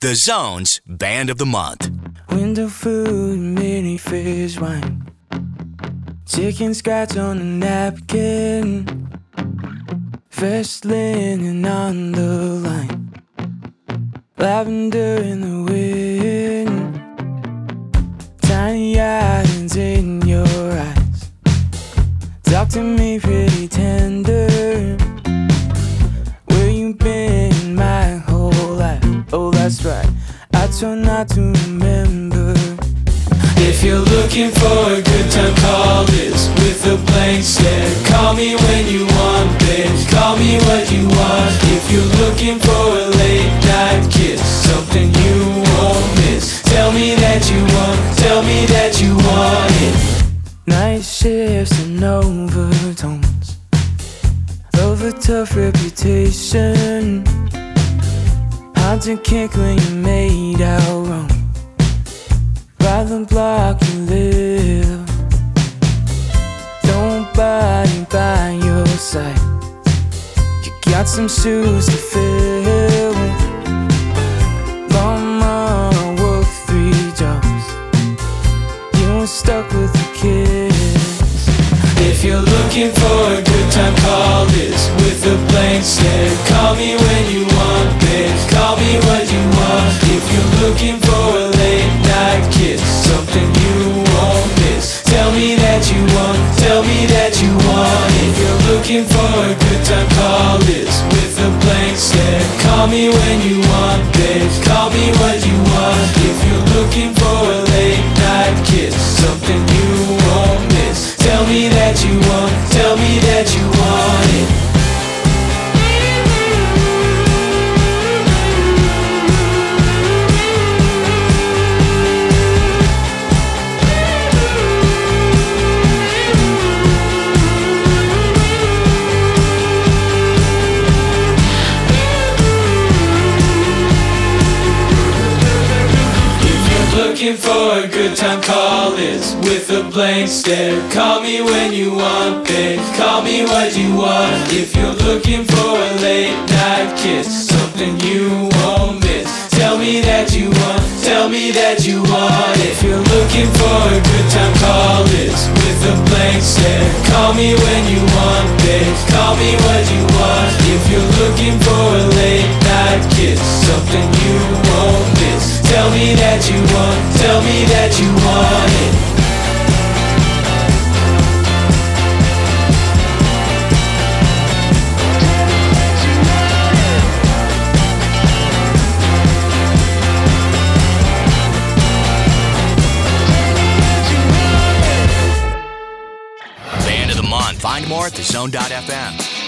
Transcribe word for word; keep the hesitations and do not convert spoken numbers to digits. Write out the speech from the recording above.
The Zone's Band of the Month. Window food, mini fish wine, chicken scratch on a napkin, fresh linen on the line, lavender in the wind, tiny islands in your eyes, talk to me pretty tender, where you been my whole life? Oh, that's right, I try not to remember. If you're looking for a good time, call this with a blank stare. Call me when you want, babe, call me what you want. If you're looking for a late night kiss, something you won't miss, tell me that you want, tell me that you want it. Night shifts and overtones of a tough reputation, hard to kick when you made out wrong, by the block you live, nobody by your side, you got some shoes to fill, mama worked three jobs, you were stuck with a kiss. If you're looking for a good time, call this with a blank stare. Call me when you want, babe, call me what you want. If you're looking for a late night kiss, something you won't miss, tell me that you want, tell me that you want. If you're looking for a good time, call this with a blank stare. Call me when you want, babe, call me what you want. If you're looking for a late night kiss, something you won't miss, tell me that you want, tell me that you want it. Looking for a good time, call this with a blank stare. Call me when you want, babe, call me what you want. If you're looking for a late night kiss, something you won't miss, tell me that you want, tell me that you want. If you're looking for a good time, call this with a blank stare. Call me when you want, babe, call me what you want. If you're looking for a late night kiss, something you won't miss, tell me that you want, tell me that you want it. Band of the Month. Find more at the zone dot f m.